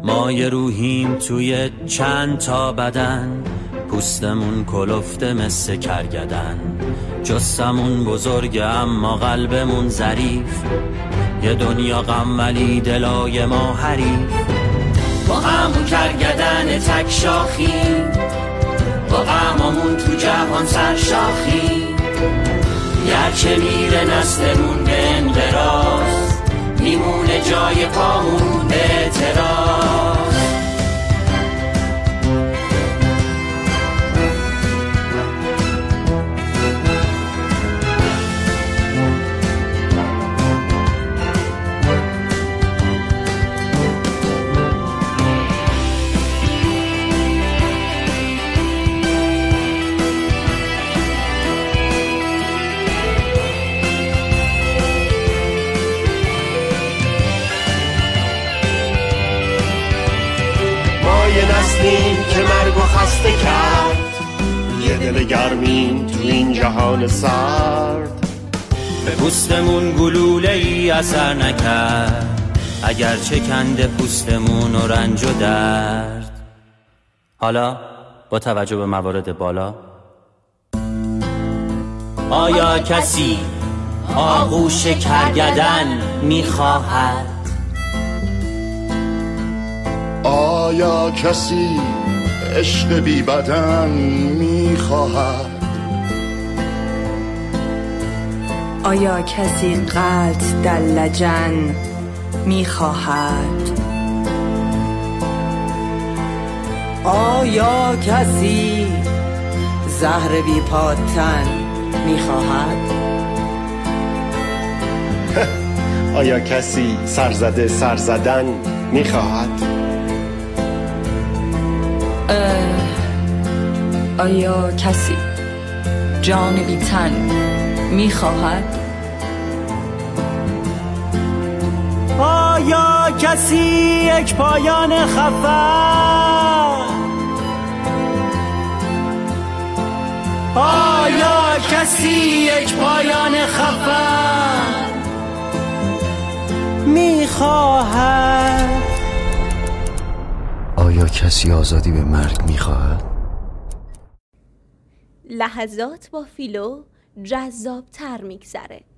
ما یه روحیم توی چند تا بدن، پوستمون کلفته مثل کرگدن، جسمون بزرگه اما قلبمون ظریف، یه دنیا غم ولی دلای ما حریف. با همون کرگدن تک شاخی، با غممون تو جهان سرشاخی، گرچه میره نسلمون به انقراض، میمونه جای پامون به اعتراض. نسلیم که مرگ و خسته کرد، یه دل گرمیم تو این جهان سرد. به پوستمون گلوله ای اثر نکرد، اگر چکنده پوستمون و رنج و درد. حالا با توجه به موارد بالا، آیا کسی آغوش کرگدن میخواهد؟ آیا کسی عشق بی بدن میخواهد؟ آیا کسی قلط در لجن میخواهد؟ آیا کسی زهر بی پاتن میخواهد؟ آیا کسی سرزده سرزدن میخواهد؟ آیا کسی جان بی تن میخواهد؟ آیا کسی یک پایان خفه؟ آیا کسی یک پایان خفه میخواهد؟ آیا کسی آزادی به مرگ میخواهد؟ لحظات با فیلو جذاب تر میگذره.